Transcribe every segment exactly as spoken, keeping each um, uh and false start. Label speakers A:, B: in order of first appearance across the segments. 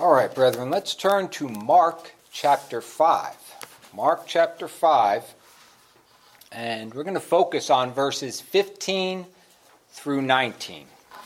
A: All right, brethren, let's turn to Mark chapter five. Mark chapter five, and we're going to focus on verses fifteen through nineteen.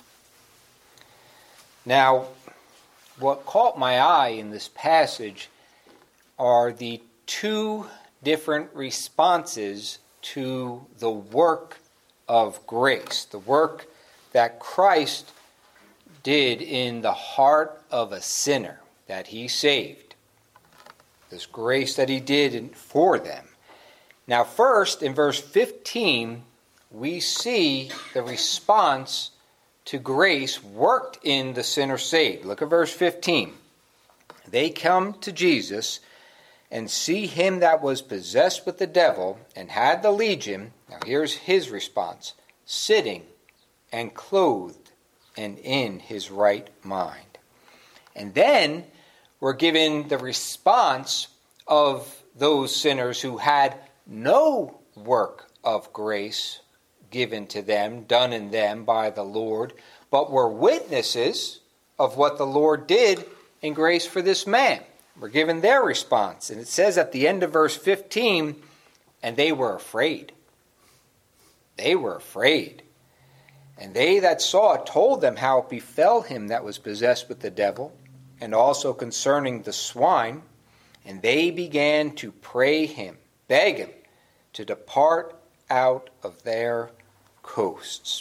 A: Now, what caught my eye in this passage are the two different responses to the work of grace, the work that Christ did in the heart of a sinner that he saved. This grace that he did for them. Now first, in verse fifteen, we see the response to grace worked in the sinner saved. Look at verse fifteen. They come to Jesus and see him that was possessed with the devil and had the legion. Now here's his response. Sitting and clothed and in his right mind. And then we're given the response of those sinners who had no work of grace given to them, done in them by the Lord, but were witnesses of what the Lord did in grace for this man. We're given their response. And it says at the end of verse fifteen, and they were afraid. They were afraid. And they that saw it told them how it befell him that was possessed with the devil, and also concerning the swine. And they began to pray him, beg him, to depart out of their coasts.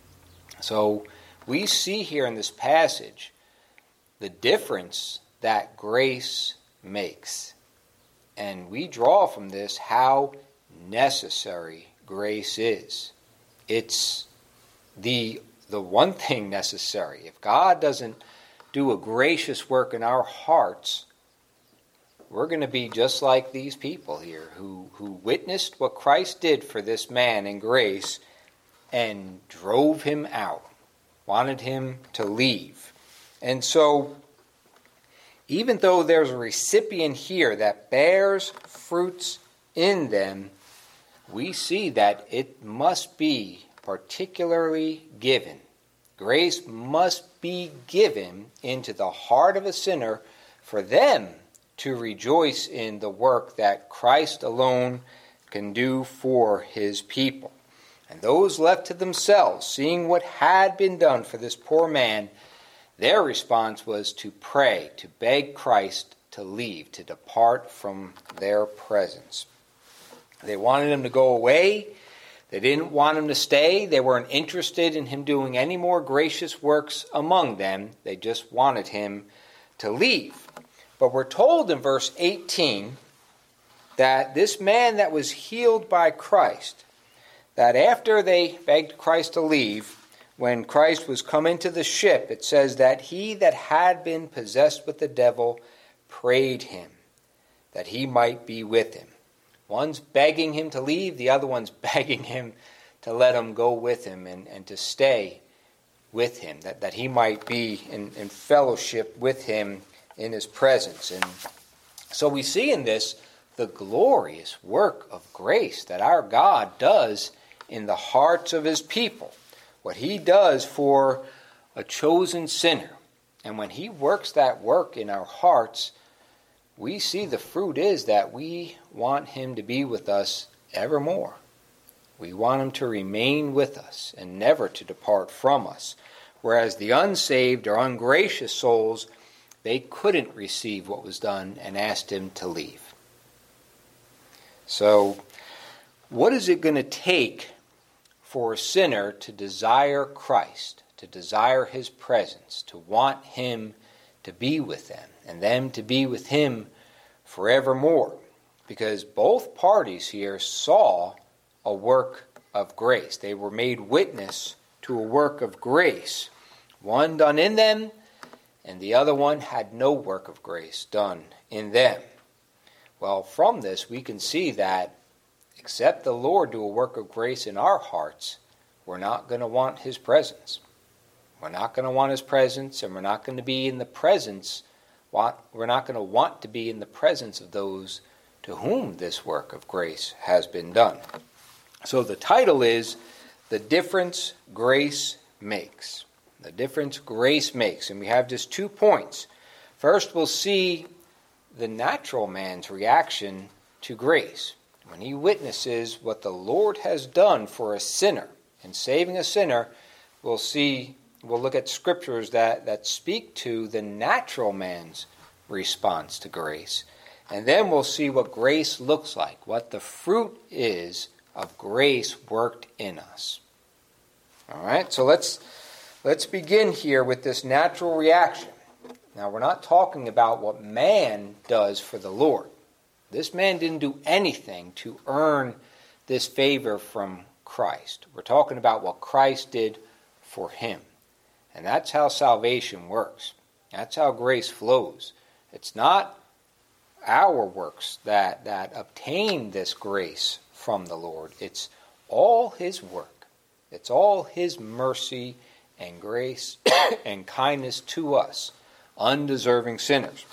A: So we see here in this passage the difference that grace makes. And we draw from this how necessary grace is. It's the the one thing necessary. If God doesn't do a gracious work in our hearts, we're going to be just like these people here who, who witnessed what Christ did for this man in grace and drove him out, wanted him to leave. And so, even though there's a recipient here that bears fruits in them, we see that it must be particularly given. Grace must be given into the heart of a sinner for them to rejoice in the work that Christ alone can do for his people. And those left to themselves, seeing what had been done for this poor man, their response was to pray, to beg Christ to leave, to depart from their presence. They wanted him to go away. They didn't want him to stay. They weren't interested in him doing any more gracious works among them. They just wanted him to leave. But we're told in verse eighteen that this man that was healed by Christ, that after they begged Christ to leave, when Christ was come into the ship, it says that he that had been possessed with the devil prayed him that he might be with him. One's begging him to leave, the other one's begging him to let him go with him and, and to stay with him, that, that he might be in, in fellowship with him in his presence. And so we see in this the glorious work of grace that our God does in the hearts of his people, what he does for a chosen sinner. And when he works that work in our hearts, we see the fruit is that we want him to be with us evermore. We want him to remain with us and never to depart from us. Whereas the unsaved or ungracious souls, they couldn't receive what was done and asked him to leave. So, what is it going to take for a sinner to desire Christ, to desire his presence, to want him to be with them, and them to be with him forevermore? Because both parties here saw a work of grace. They were made witness to a work of grace, one done in them, and the other one had no work of grace done in them. Well, from this we can see that except the Lord do a work of grace in our hearts, we're not going to want his presence. We're not going to want his presence, and we're not going to be in the presence, we're not going to want to be in the presence of those to whom this work of grace has been done. So the title is The Difference Grace Makes. The difference grace makes. And we have just two points. First, we'll see the natural man's reaction to grace. When he witnesses what the Lord has done for a sinner, in saving a sinner, we'll see, we'll look at scriptures that, that speak to the natural man's response to grace. And then we'll see what grace looks like, what the fruit is of grace worked in us. All right, so let's let's begin here with this natural reaction. Now, we're not talking about what man does for the Lord. This man didn't do anything to earn this favor from Christ. We're talking about what Christ did for him. And that's how salvation works. That's how grace flows. It's not our works that, that obtain this grace from the Lord. It's all his work. It's all his mercy and grace and kindness to us, undeserving sinners.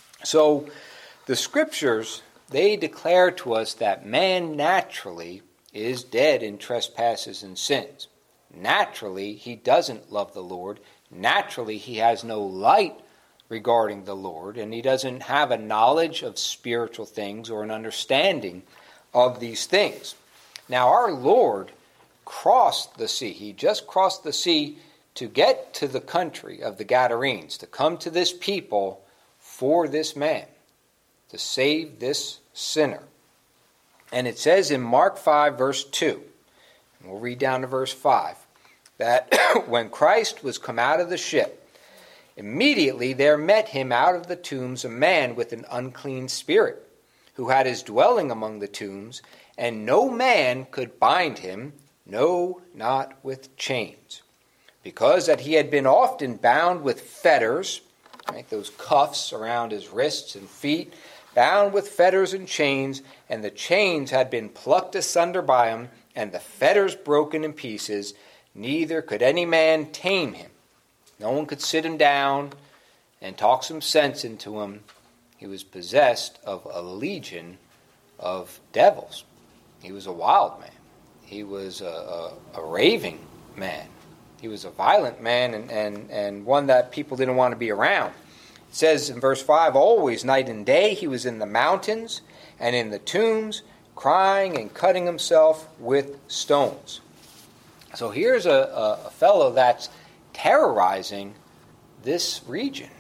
A: So the scriptures, they declare to us that man naturally is dead in trespasses and sins. Naturally, he doesn't love the Lord. Naturally, he has no light regarding the Lord, and he doesn't have a knowledge of spiritual things or an understanding of these things. Now, our Lord crossed the sea. He just crossed the sea to get to the country of the Gadarenes, to come to this people for this man, to save this sinner. And it says in Mark five, verse two, and we'll read down to verse five, that when Christ was come out of the ship, immediately there met him out of the tombs a man with an unclean spirit, who had his dwelling among the tombs, and no man could bind him, no, not with chains, because that he had been often bound with fetters, right, those cuffs around his wrists and feet, bound with fetters and chains, and the chains had been plucked asunder by him, and the fetters broken in pieces, neither could any man tame him. No one could sit him down and talk some sense into him. He was possessed of a legion of devils. He was a wild man. He was a, a, a raving man. He was a violent man and, and, and one that people didn't want to be around. It says in verse five, always night and day he was in the mountains and in the tombs, crying and cutting himself with stones. So here's a, a, a fellow that's terrorizing this region.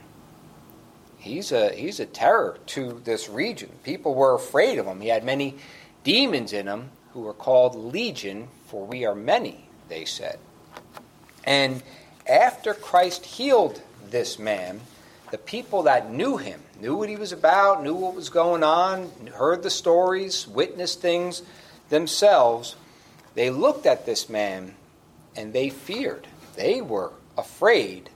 A: He's a he's a terror to this region. People were afraid of him. He had many demons in him who were called Legion, for we are many, they said. And after Christ healed this man, the people that knew him, knew what he was about, knew what was going on, heard the stories, witnessed things themselves, they looked at this man and they feared. They were afraid,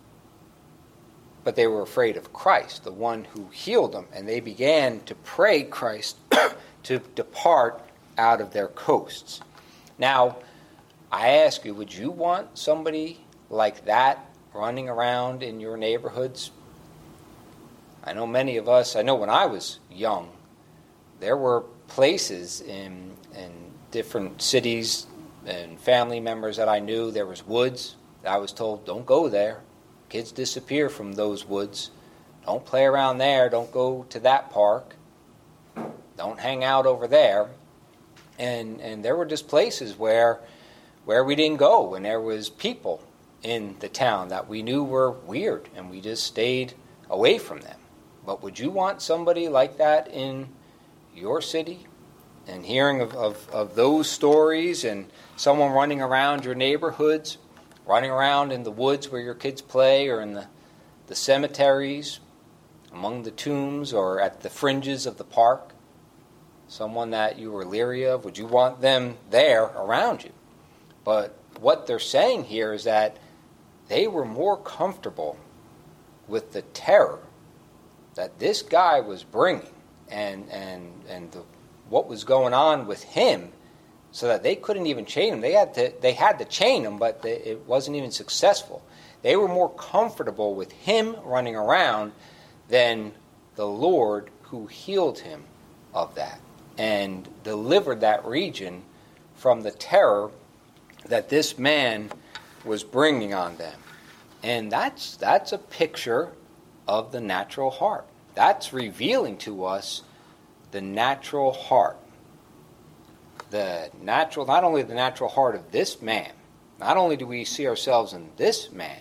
A: but they were afraid of Christ, the one who healed them, and they began to pray Christ to depart out of their coasts. Now, I ask you, would you want somebody like that running around in your neighborhoods? I know many of us, I know when I was young, there were places in, in different cities and family members that I knew, there was woods. I was told, don't go there. Kids disappear from those woods. Don't play around there. Don't go to that park. Don't hang out over there. And and there were just places where where we didn't go, and there was people in the town that we knew were weird, and we just stayed away from them. But would you want somebody like that in your city? And hearing of, of, of those stories and someone running around your neighborhoods, running around in the woods where your kids play, or in the, the cemeteries, among the tombs, or at the fringes of the park, someone that you were leery of, would you want them there around you? But what they're saying here is that they were more comfortable with the terror that this guy was bringing and and and the, what was going on with him, so that they couldn't even chain him. They had to they had to chain him, but they, it wasn't even successful. They were more comfortable with him running around than the Lord who healed him of that and delivered that region from the terror that this man was bringing on them. And that's that's a picture of the natural heart. That's revealing to us the natural heart. The natural, not only the natural heart of this man, not only do we see ourselves in this man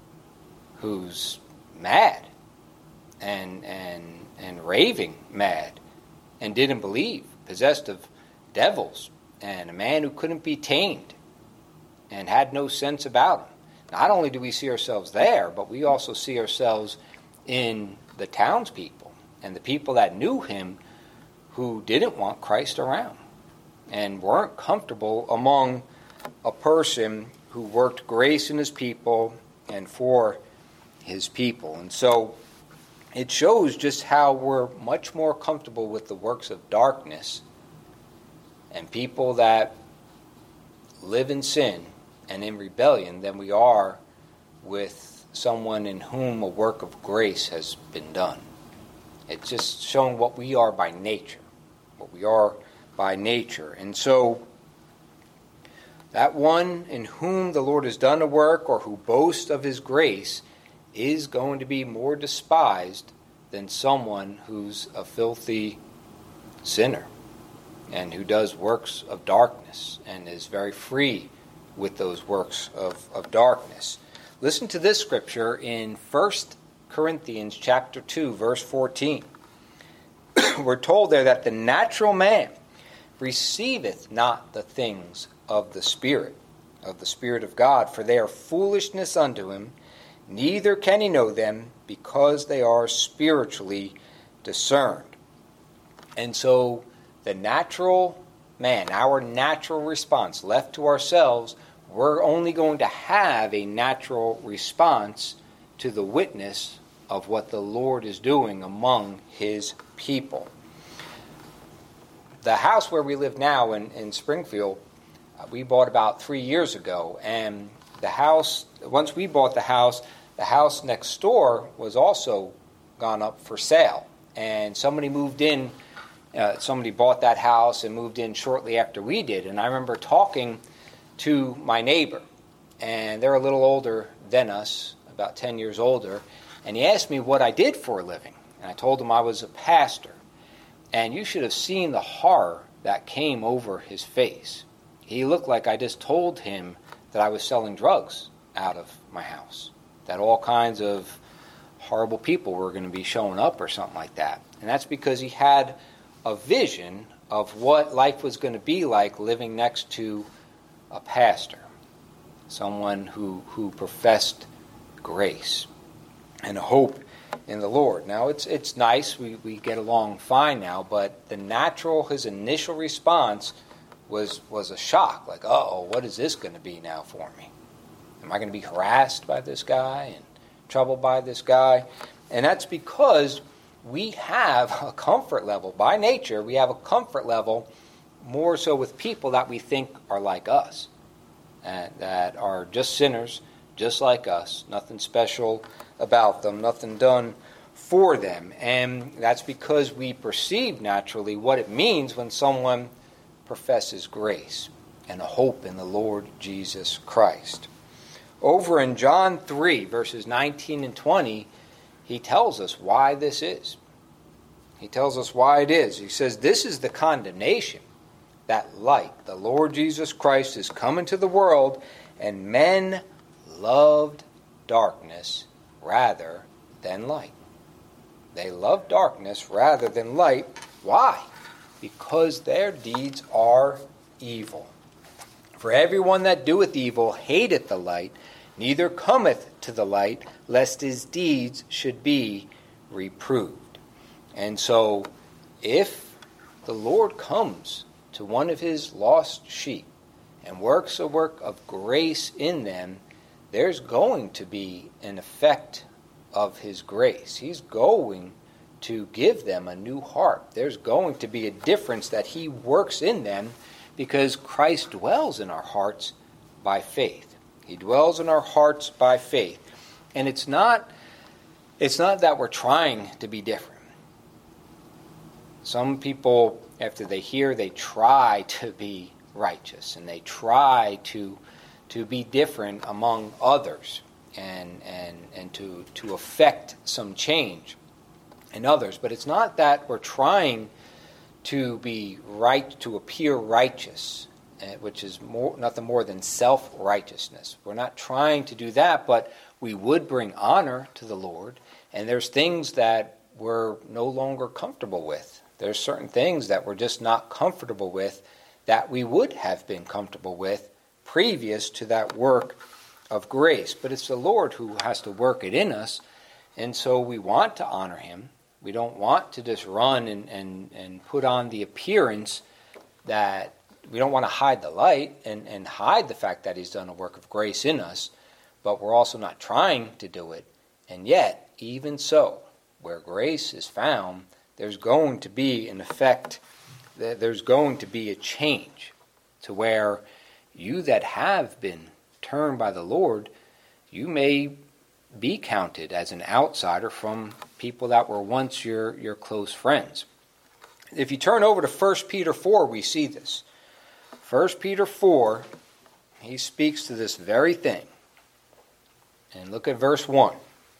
A: who's mad and and and raving mad and didn't believe, possessed of devils, and a man who couldn't be tamed and had no sense about him. Not only do we see ourselves there, but we also see ourselves in the townspeople and the people that knew him who didn't want Christ around and weren't comfortable among a person who worked grace in his people and for his people. And so it shows just how we're much more comfortable with the works of darkness and people that live in sin and in rebellion than we are with someone in whom a work of grace has been done. It's just showing what we are by nature, what we are by nature. And so that one in whom the Lord has done a work or who boasts of his grace is going to be more despised than someone who's a filthy sinner and who does works of darkness and is very free with those works of, of darkness. Listen to this scripture in First Corinthians chapter two, verse fourteen. We're told there that the natural man receiveth not the things of the Spirit, of the Spirit of God, for they are foolishness unto him, neither can he know them, because they are spiritually discerned. And so the natural man, our natural response, left to ourselves, we're only going to have a natural response to the witness of what the Lord is doing among his people. The house where we live now in, in Springfield, uh, we bought about three years ago. And the house, once we bought the house, the house next door was also gone up for sale. And somebody moved in, uh, somebody bought that house and moved in shortly after we did. And I remember talking to my neighbor, and they're a little older than us, about ten years older, and he asked me what I did for a living. And I told him I was a pastor. And you should have seen the horror that came over his face. He looked like I just told him that I was selling drugs out of my house, that all kinds of horrible people were going to be showing up or something like that. And that's because he had a vision of what life was going to be like living next to a pastor, someone who, who professed grace and hope in the Lord. Now, it's it's nice, we, we get along fine now, but the natural, his initial response was was a shock, like, uh-oh, what is this going to be now for me? Am I going to be harassed by this guy and troubled by this guy? And that's because we have a comfort level, by nature, we have a comfort level more so with people that we think are like us, and that are just sinners, just like us, nothing special about them, nothing done for them. And that's because we perceive naturally what it means when someone professes grace and a hope in the Lord Jesus Christ. Over in John three, verses nineteen and twenty, he tells us why this is. He tells us why it is. He says, this is the condemnation, that light, the Lord Jesus Christ, is come into the world, and men loved darkness rather than light. They love darkness rather than light. Why? Because their deeds are evil. For everyone that doeth evil hateth the light, neither cometh to the light, lest his deeds should be reproved. And so, if the Lord comes to one of his lost sheep and works a work of grace in them, there's going to be an effect of his grace. He's going to give them a new heart. There's going to be a difference that he works in them because Christ dwells in our hearts by faith. He dwells in our hearts by faith. And it's not, it's not that we're trying to be different. Some people, after they hear, they try to be righteous and they try to, to be different among others. and and and to to affect some change in others. But it's not that we're trying to be right, to appear righteous, which is more, nothing more than self-righteousness. We're not trying to do that, but we would bring honor to the Lord. And there's things that we're no longer comfortable with. There's certain things that we're just not comfortable with that we would have been comfortable with previous to that work of grace. But it's the Lord who has to work it in us, and so we want to honor him. We don't want to just run and, and, and put on the appearance that we don't want to hide the light and, and hide the fact that he's done a work of grace in us, but we're also not trying to do it. And yet, even so, where grace is found, there's going to be an effect, there's going to be a change to where you that have been turned by the Lord, you may be counted as an outsider from people that were once your, your close friends. If you turn over to First Peter four, we see this. First Peter four, he speaks to this very thing. And look at verse one.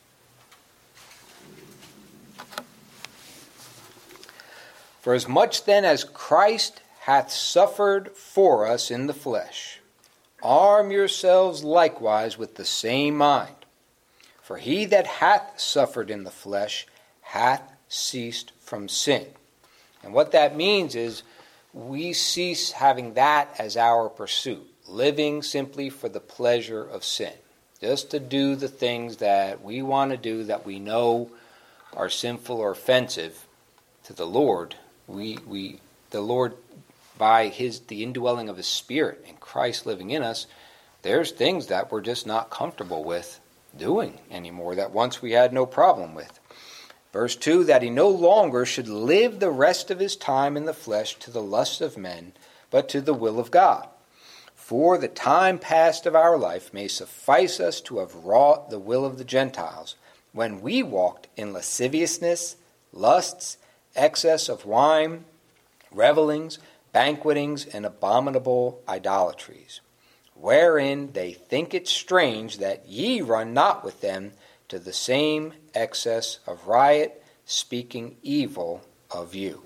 A: For as much then as Christ hath suffered for us in the flesh, arm yourselves likewise with the same mind. For he that hath suffered in the flesh hath ceased from sin. And what that means is we cease having that as our pursuit, living simply for the pleasure of sin, just to do the things that we want to do that we know are sinful or offensive to the Lord. We, we, the Lord, by his the indwelling of his Spirit and Christ living in us, there's things that we're just not comfortable with doing anymore that once we had no problem with. Verse two, that he no longer should live the rest of his time in the flesh to the lust of men, but to the will of God. For the time past of our life may suffice us to have wrought the will of the Gentiles, when we walked in lasciviousness, lusts, excess of wine, revellings, banquetings, and abominable idolatries, wherein they think it strange that ye run not with them to the same excess of riot, speaking evil of you.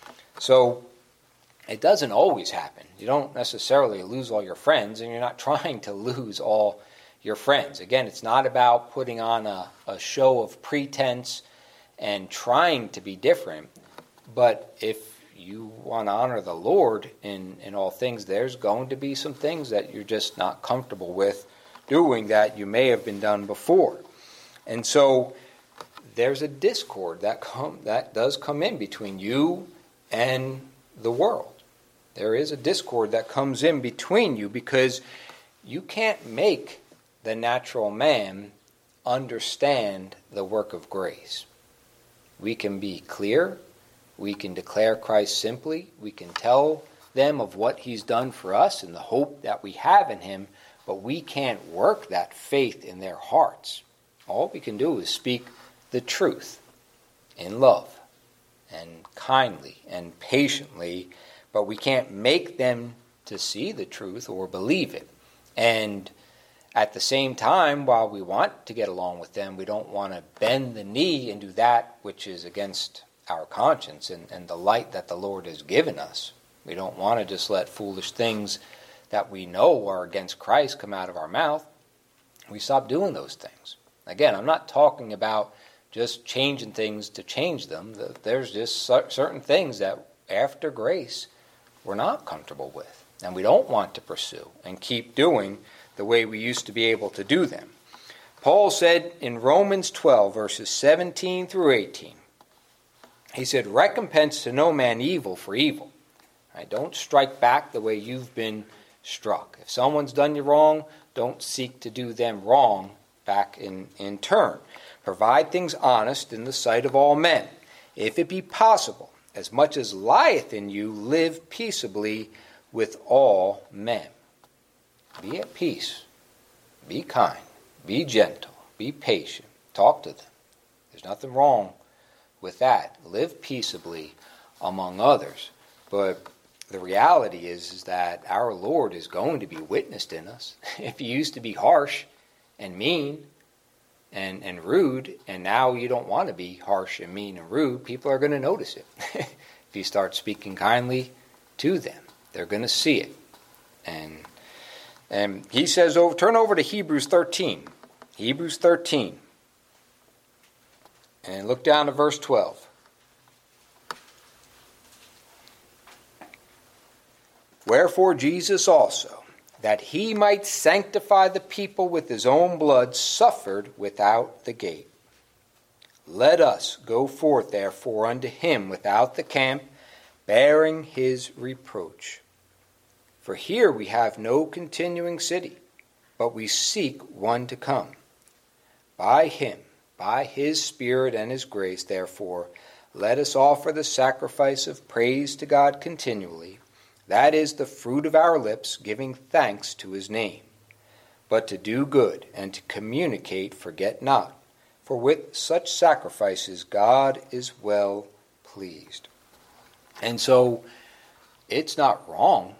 A: So it doesn't always happen. You don't necessarily lose all your friends, and you're not trying to lose all your friends. Again, it's not about putting on a, a show of pretense and trying to be different, but if you want to honor the Lord in, in all things, there's going to be some things that you're just not comfortable with doing that you may have been done before. And so there's a discord that come that does come in between you and the world. There is a discord that comes in between you because you can't make the natural man understand the work of grace. We can be clear. We can declare Christ simply. We can tell them of what he's done for us and the hope that we have in him, but we can't work that faith in their hearts. All we can do is speak the truth in love and kindly and patiently, but we can't make them to see the truth or believe it. And at the same time, while we want to get along with them, we don't want to bend the knee and do that which is against our conscience and, and the light that the Lord has given us. We don't want to just let foolish things that we know are against Christ come out of our mouth. We stop doing those things. Again, I'm not talking about just changing things to change them. There's just certain things that after grace we're not comfortable with, and we don't want to pursue and keep doing the way we used to be able to do them. Paul said in Romans twelve, verses seventeen through eighteen, he said, recompense to no man evil for evil. Right? Don't strike back the way you've been struck. If someone's done you wrong, don't seek to do them wrong back in, in turn. Provide things honest in the sight of all men. If it be possible, as much as lieth in you, live peaceably with all men. Be at peace. Be kind. Be gentle. Be patient. Talk to them. There's nothing wrong with that. Live peaceably among others. But the reality is, is that our Lord is going to be witnessed in us. If he used to be harsh and mean and, and rude, and now you don't want to be harsh and mean and rude, people are going to notice it. If you start speaking kindly to them, they're going to see it. And and he says, over, turn over to Hebrews thirteen. Hebrews thirteen. And look down to verse twelve. Wherefore Jesus also, that he might sanctify the people with his own blood, suffered without the gate. Let us go forth therefore unto him without the camp, bearing his reproach. For here we have no continuing city, but we seek one to come. By him, by his Spirit and his grace, therefore, let us offer the sacrifice of praise to God continually. That is the fruit of our lips, giving thanks to his name. But to do good and to communicate, forget not. For with such sacrifices God is well pleased. And so it's not wrong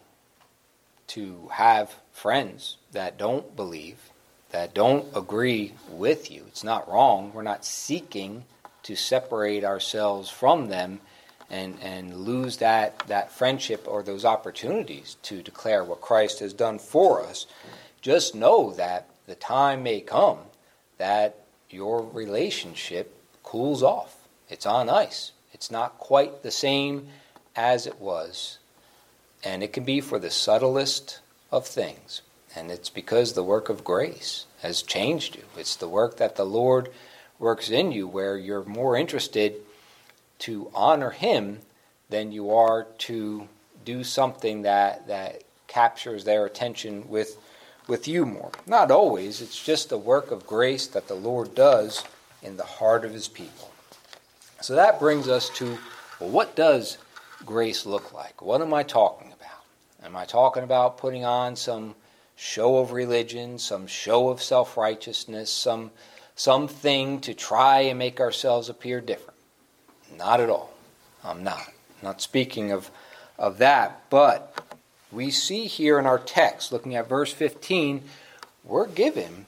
A: to have friends that don't believe, that don't agree with you. It's not wrong. We're not seeking to separate ourselves from them and, and lose that, that friendship or those opportunities to declare what Christ has done for us. Just know that the time may come that your relationship cools off. It's on ice. It's not quite the same as it was. And it can be for the subtlest of things. And it's because the work of grace has changed you. It's the work that the Lord works in you where you're more interested to honor him than you are to do something that, that captures their attention with, with you more. Not always. It's just the work of grace that the Lord does in the heart of his people. So that brings us to, well, what does grace look like? What am I talking about? Am I talking about putting on some show of religion, some show of self-righteousness, some something to try and make ourselves appear different? Not at all. I'm not. I'm not speaking of, of that. But we see here in our text, looking at verse fifteen, we're given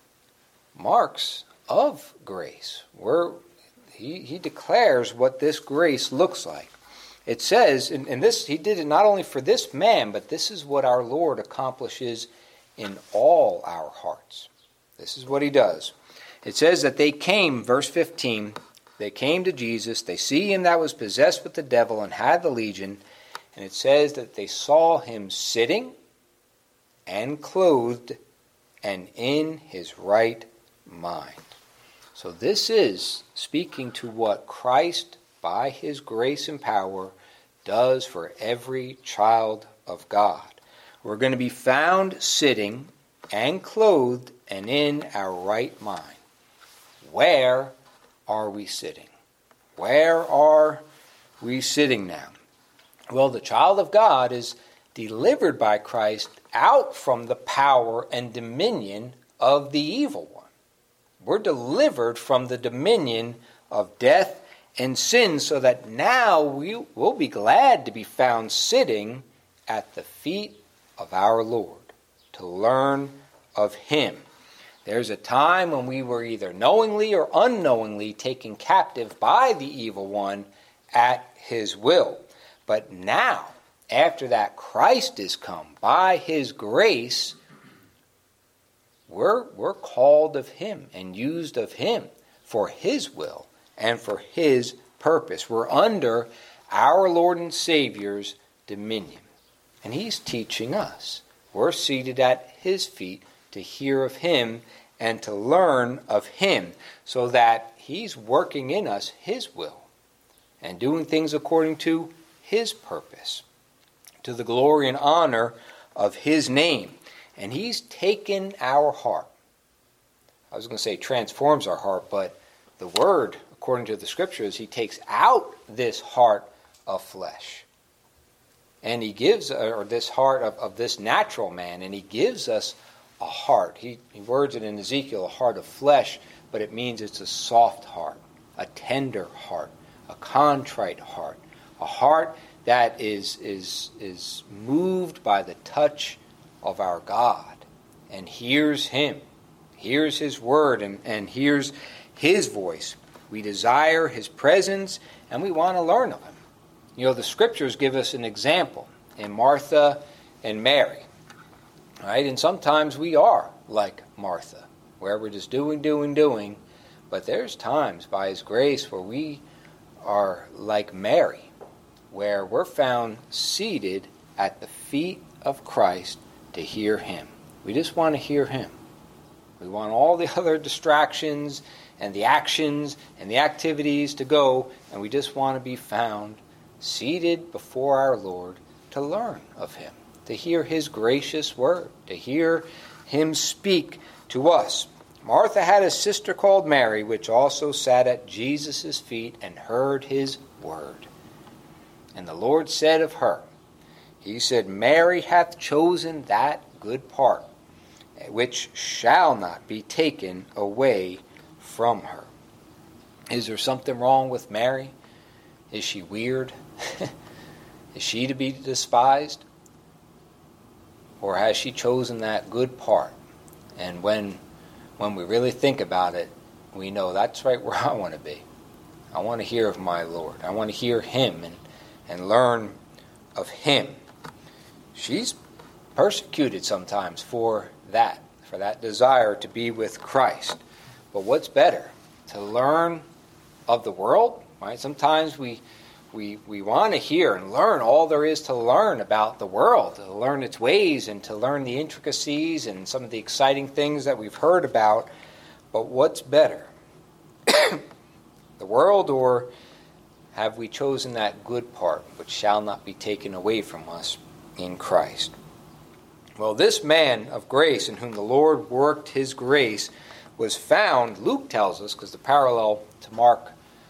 A: marks of grace. We're, he, he declares what this grace looks like. It says, and, and this he did it not only for this man, but this is what our Lord accomplishes in all our hearts. This is what he does. It says that they came, verse fifteen, they came to Jesus, they see him that was possessed with the devil and had the legion, and it says that they saw him sitting and clothed and in his right mind. So this is speaking to what Christ, by his grace and power, does for every child of God. We're going to be found sitting and clothed and in our right mind. Where are we sitting? Where are we sitting now? Well, the child of God is delivered by Christ out from the power and dominion of the evil one. We're delivered from the dominion of death and sin, so that now we will be glad to be found sitting at the feet of our Lord, to learn of him. There's a time when we were either knowingly or unknowingly taken captive by the evil one at his will. But now, after that Christ is come, by his grace, we're, we're called of him and used of him for his will and for his purpose. We're under our Lord and Savior's dominion. And he's teaching us. We're seated at his feet to hear of him and to learn of him, so that he's working in us his will and doing things according to his purpose, to the glory and honor of his name. And he's taken our heart. I was going to say transforms our heart, but the word, according to the scriptures, he takes out this heart of flesh. And he gives, or this heart of, of this natural man, and he gives us a heart. He, he words it in Ezekiel, a heart of flesh, but it means it's a soft heart, a tender heart, a contrite heart, a heart that is, is, is moved by the touch of our God and hears him. hears his word and, and hears his voice. We desire his presence, and we want to learn of him. You know, the scriptures give us an example in Martha and Mary. Right? And sometimes we are like Martha, where we're just doing, doing, doing. But there's times by his grace where we are like Mary, where we're found seated at the feet of Christ to hear him. We just want to hear him. We want all the other distractions and the actions and the activities to go, and we just want to be found seated before our Lord to learn of him, to hear his gracious word, to hear him speak to us. Martha had a sister called Mary, which also sat at Jesus' feet and heard his word. And the Lord said of her, he said, Mary hath chosen that good part, which shall not be taken away from her. Is there something wrong with Mary? Is she weird? Is she to be despised? Or has she chosen that good part? And when when we really think about it, we know that's right where I want to be. I want to hear of my Lord. I want to hear him and, and learn of him. She's persecuted sometimes for that, for that desire to be with Christ. But what's better? To learn of the world, right? Sometimes we we we want to hear and learn all there is to learn about the world, to learn its ways and to learn the intricacies and some of the exciting things that we've heard about. But what's better? The world, or have we chosen that good part which shall not be taken away from us in Christ? Well, this man of grace in whom the Lord worked his grace was found, Luke tells us, because the parallel to Mark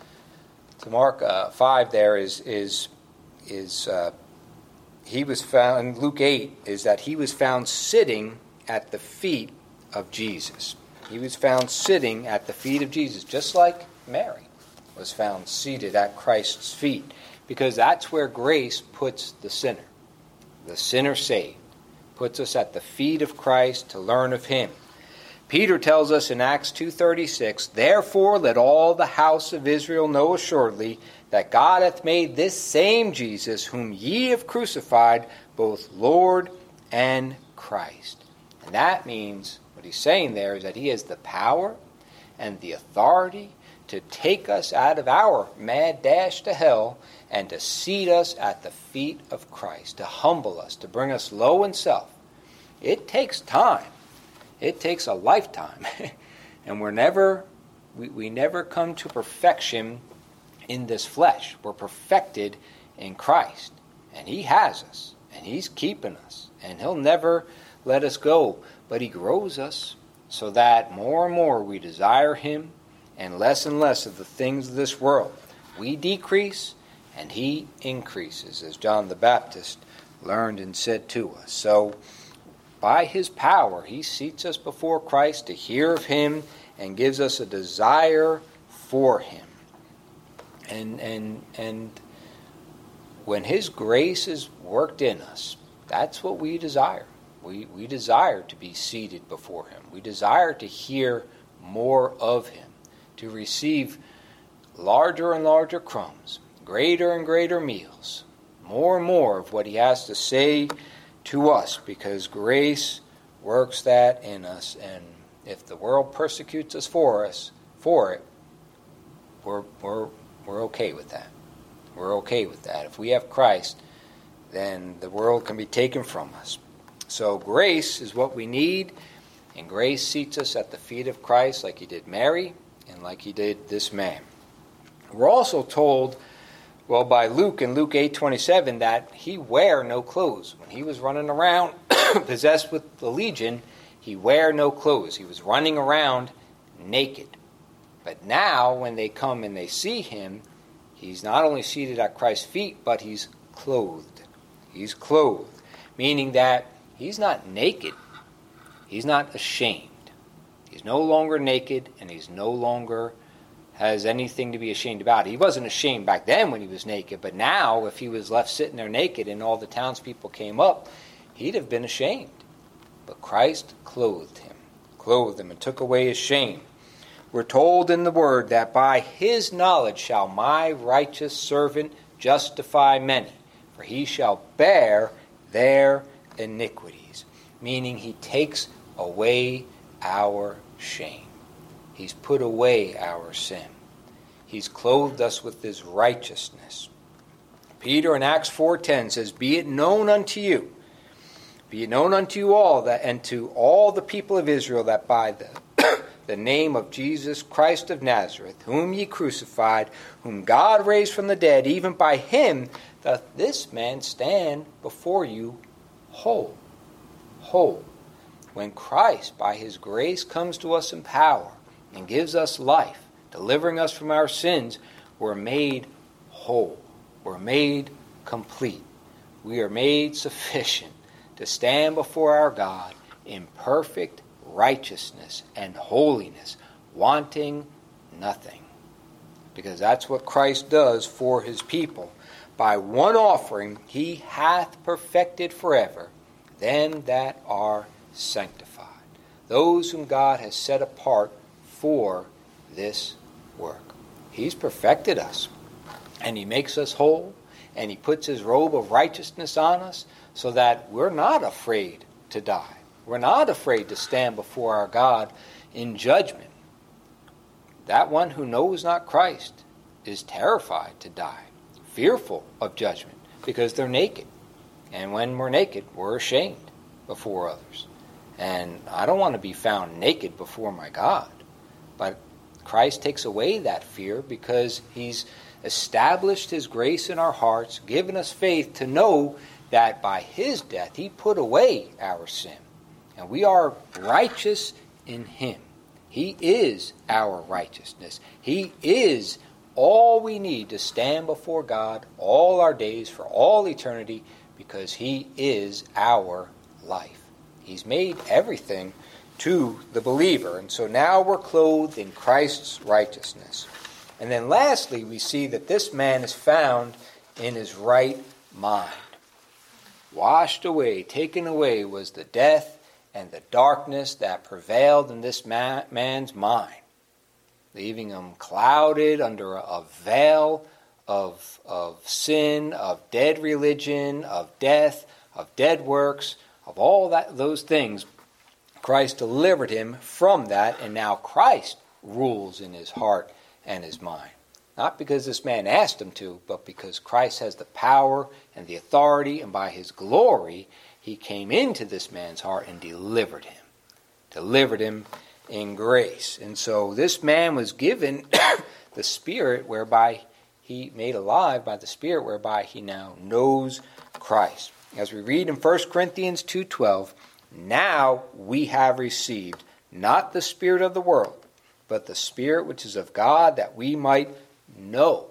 A: to Mark uh, five there is is is uh, he was found, Luke eight is that he was found sitting at the feet of Jesus. He was found sitting at the feet of Jesus, just like Mary was found seated at Christ's feet, because that's where grace puts the sinner. The sinner saved puts us at the feet of Christ to learn of him. Peter tells us in Acts two thirty-six, therefore let all the house of Israel know assuredly that God hath made this same Jesus, whom ye have crucified, both Lord and Christ. And that means, what he's saying there is that he has the power and the authority to take us out of our mad dash to hell and to seat us at the feet of Christ, to humble us, to bring us low in self. It takes time. It takes a lifetime. And we're never, we, we never come to perfection in this flesh. We're perfected in Christ. And he has us. And he's keeping us. And he'll never let us go. But he grows us so that more and more we desire him and less and less of the things of this world. We decrease and he increases, as John the Baptist learned and said to us. So, by his power, he seats us before Christ to hear of him and gives us a desire for him. And and and when his grace is worked in us, that's what we desire. We we desire to be seated before him. We desire to hear more of him, to receive larger and larger crumbs, greater and greater meals, more and more of what he has to say to us, because grace works that in us. And if the world persecutes us for us for it, we're we're we're okay with that. We're okay with that. If we have Christ, then the world can be taken from us. So grace is what we need, and grace seats us at the feet of Christ like he did Mary and like he did this man. We're also told, well, by Luke in Luke eight twenty-seven, that he wear no clothes. When he was running around possessed with the legion, he wear no clothes. He was running around naked. But now when they come and they see him, he's not only seated at Christ's feet, but he's clothed. He's clothed, meaning that he's not naked. He's not ashamed. He's no longer naked, and he's no longer has anything to be ashamed about. He wasn't ashamed back then when he was naked, but now if he was left sitting there naked and all the townspeople came up, he'd have been ashamed. But Christ clothed him, clothed him and took away his shame. We're told in the word that by his knowledge shall my righteous servant justify many, for he shall bear their iniquities. Meaning he takes away our shame. He's put away our sin. He's clothed us with his righteousness. Peter in Acts four ten says, Be it known unto you, be it known unto you all, that, and to all the people of Israel, that by the, the name of Jesus Christ of Nazareth, whom ye crucified, whom God raised from the dead, even by him doth this man stand before you whole. Whole. When Christ, by his grace, comes to us in power and gives us life, delivering us from our sins, we're made whole. We're made complete. We are made sufficient to stand before our God in perfect righteousness and holiness, wanting nothing. Because that's what Christ does for his people. By one offering he hath perfected forever them that are sanctified, those whom God has set apart for this work. He's perfected us, and he makes us whole, and he puts his robe of righteousness on us so that we're not afraid to die. We're not afraid to stand before our God in judgment. That one who knows not Christ is terrified to die, fearful of judgment, because they're naked. And when we're naked, we're ashamed before others. And I don't want to be found naked before my God. But Christ takes away that fear because he's established his grace in our hearts, given us faith to know that by his death he put away our sin. And we are righteous in him. He is our righteousness. He is all we need to stand before God all our days for all eternity, because he is our life. He's made everything to the believer. And so now we're clothed in Christ's righteousness. And then lastly, we see that this man is found in his right mind. Washed away, taken away was the death and the darkness that prevailed in this ma- man's mind, leaving him clouded under a veil of, of sin, of dead religion, of death, of dead works, of all that those things. Christ delivered him from that, and now Christ rules in his heart and his mind. Not because this man asked him to, but because Christ has the power and the authority, and by his glory he came into this man's heart and delivered him. Delivered him in grace. And so this man was given the Spirit whereby he made alive by the Spirit whereby he now knows Christ. As we read in First Corinthians two twelve, now we have received not the spirit of the world, but the Spirit which is of God, that we might know,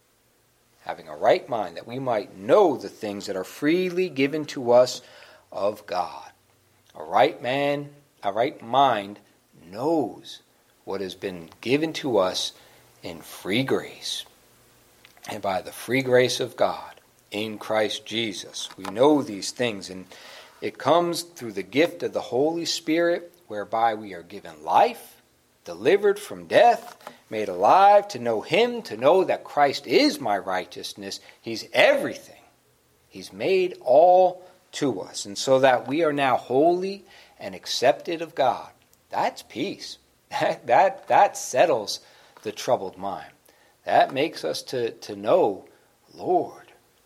A: having a right mind, that we might know the things that are freely given to us of God. A right man, a right mind knows what has been given to us in free grace. And by the free grace of God in Christ Jesus, we know these things, and it comes through the gift of the Holy Spirit, whereby we are given life, delivered from death, made alive to know him, to know that Christ is my righteousness. He's everything. He's made all to us. And so that we are now holy and accepted of God. That's peace. That, that, that settles the troubled mind. That makes us to, to know, Lord,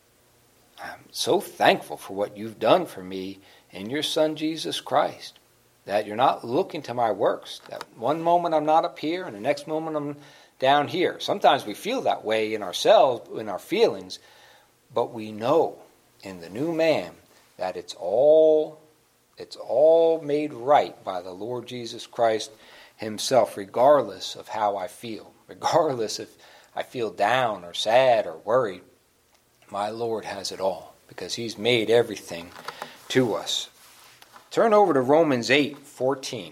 A: I'm so thankful for what you've done for me in your Son, Jesus Christ. That you're not looking to my works. That one moment I'm not up here and the next moment I'm down here. Sometimes we feel that way in ourselves, in our feelings, but we know in the new man that it's all, it's all made right by the Lord Jesus Christ himself, regardless of how I feel, regardless if I feel down or sad or worried. My Lord has it all because he's made everything to us. Turn over to Romans eight fourteen.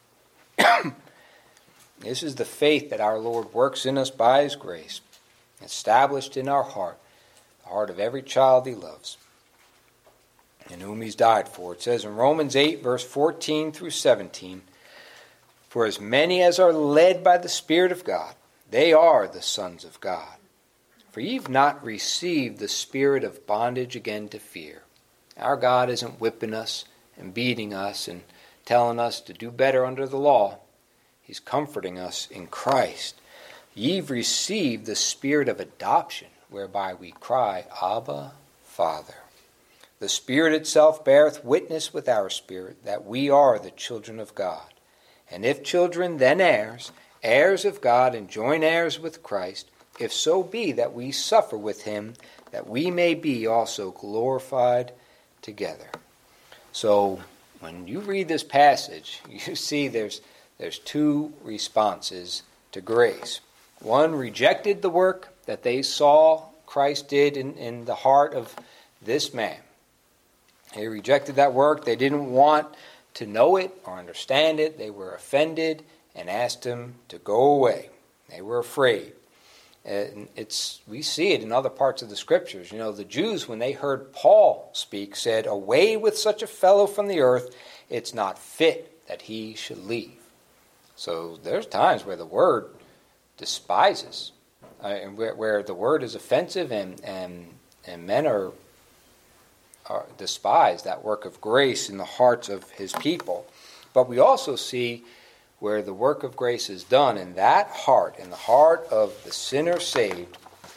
A: This is the faith that our Lord works in us by his grace, established in our heart, the heart of every child he loves, and whom he's died for. It says in Romans eight, verse fourteen through seventeen, For as many as are led by the Spirit of God, they are the sons of God. For ye have not received the spirit of bondage again to fear. Our God isn't whipping us and beating us and telling us to do better under the law. He's comforting us in Christ. Ye have received the spirit of adoption, whereby we cry, Abba, Father. The Spirit itself beareth witness with our spirit that we are the children of God. And if children, then heirs, heirs of God, and joint heirs with Christ, if so be that we suffer with him, that we may be also glorified together. So when you read this passage, you see there's there's two responses to grace. One rejected the work that they saw Christ did in, in the heart of this man. They rejected that work. They didn't want to know it or understand it. They were offended and asked him to go away. They were afraid. And it's we see it in other parts of the Scriptures. You know, the Jews, when they heard Paul speak, said, away with such a fellow from the earth, it's not fit that he should leave. So there's times where the word despises, uh, and where, where the word is offensive, and and, and men are, are despise that work of grace in the hearts of his people. But we also see where the work of grace is done in that heart, in the heart of the sinner saved.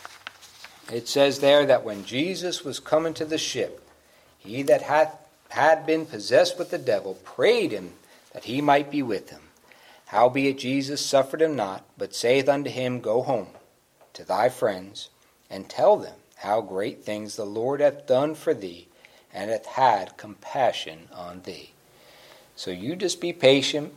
A: It says there that when Jesus was coming to the ship, he that hath, had been possessed with the devil prayed him that he might be with him. Howbeit Jesus suffered him not, but saith unto him, Go home to thy friends, and tell them how great things the Lord hath done for thee, and hath had compassion on thee. So you just be patient.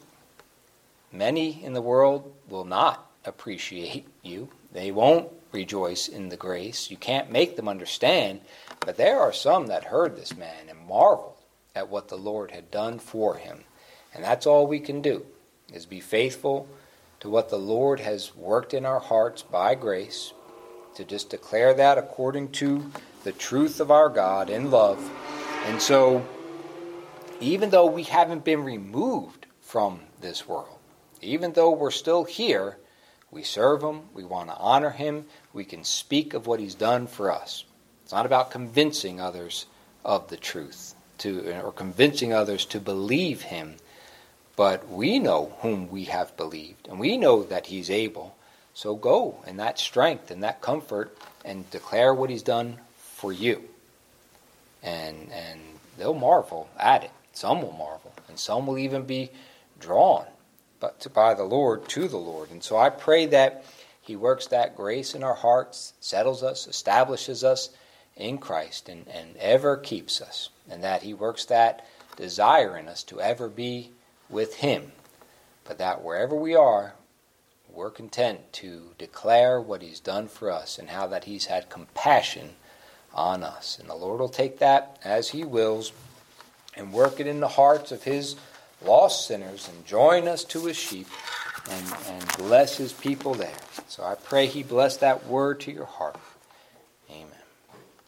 A: Many in the world will not appreciate you. They won't rejoice in the grace. You can't make them understand. But there are some that heard this man and marveled at what the Lord had done for him. And that's all we can do, is be faithful to what the Lord has worked in our hearts by grace, to just declare that according to the truth of our God in love. And so, even though we haven't been removed from this world, even though we're still here, we serve him, we want to honor him, we can speak of what he's done for us. It's not about convincing others of the truth, to or convincing others to believe him, but we know whom we have believed, and we know that he's able. So go in that strength and that comfort and declare what he's done for you. And, and they'll marvel at it. Some will marvel, and some will even be drawn but to, by the Lord to the Lord. And so I pray that he works that grace in our hearts, settles us, establishes us in Christ, and, and ever keeps us. And that he works that desire in us to ever be with him. But that wherever we are, we're content to declare what he's done for us and how that he's had compassion on us. And the Lord will take that as he wills and work it in the hearts of his lost sinners and join us to his sheep and, and bless his people there. So I pray he bless that word to your heart.